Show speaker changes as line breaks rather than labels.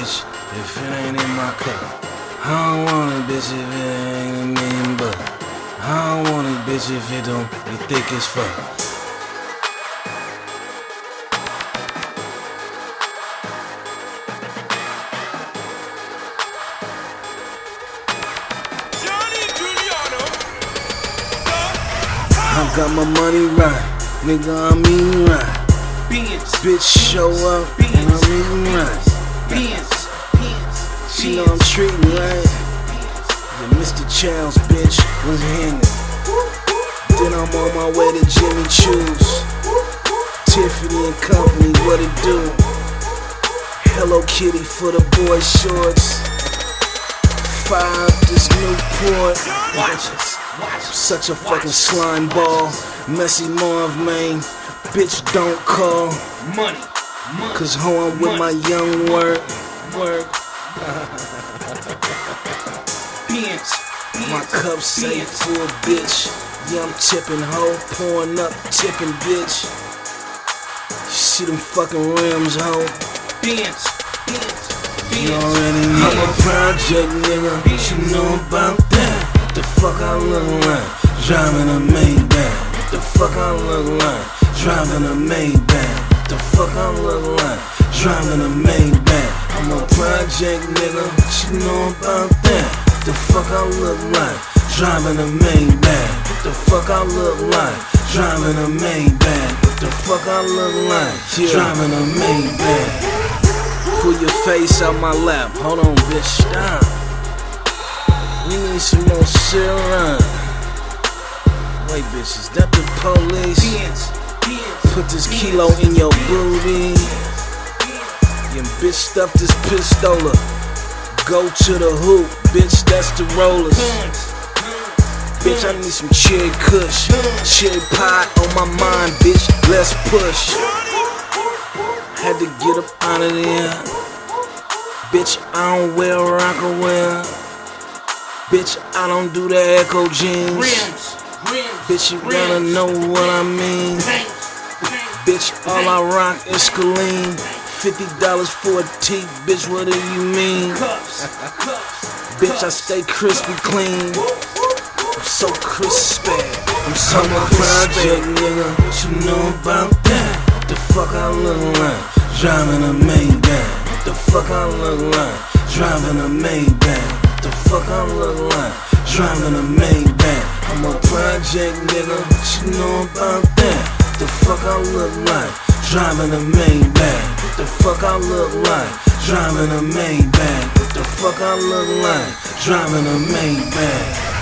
bitch, if it ain't in my cup. I don't want it, bitch, if it ain't $1,000,000. I don't want it, bitch, if it don't be thick as fuck. I got my money right, nigga, I'm eating right. Bitch show up, and I'm eating right. She know I'm treating right. The Mr. Childs, bitch, was hanging. Then I'm on my way to Jimmy Choo's. Tiffany and Company, what it do? Hello Kitty for the boy shorts. 5, this Newport. Such a fucking slime ball. Messy Marv, man. Bitch, don't call.
Money.
Cause ho, I'm with my young work. My cup safe full, bitch. Yeah, I'm tipping, ho. Pouring up, tipping, bitch. You see them fucking rims, ho. You already know. I'm a project nigga, you know about that. What the fuck I look like? Driving a Maybach. What the fuck I look like? Driving a Maybach. What the fuck I look like? Driving a Maybach. I'm a project nigga, you know about that. What the fuck I look like? Driving a Maybach. What the fuck I look like? Driving a Maybach. What the fuck I look like? Driving a Maybach. Pull your face out my lap. Hold on, bitch, stop. We need some more syrup. Wait, bitch, is that the police? Put this kilo in your booty. Your bitch stuff this pistola. Go to the hoop, bitch, that's the rollers. Bitch, I need some cherry kush. Cherry pie on my mind, bitch, let's push. Had to get up out of there. Bitch, I don't wear Rockaware. Bitch, I don't do the Echo jeans. Bitch, you gotta know what I mean. Bitch, all I rock is Scalene. $50 for a tee, bitch, what do you mean? Bitch, I stay crispy clean. I'm so crispy. I'm so project, nigga. What you know about that? What the fuck I look like? Driving a Maybach. What the fuck I look like? Driving a Maybach. What the fuck I look like? Driving a Maybach. I'm a project nigga. What you know about that? What the fuck I look like? Driving a Maybach. What the fuck I look like? Driving a Maybach. What the fuck I look like? Driving a Maybach.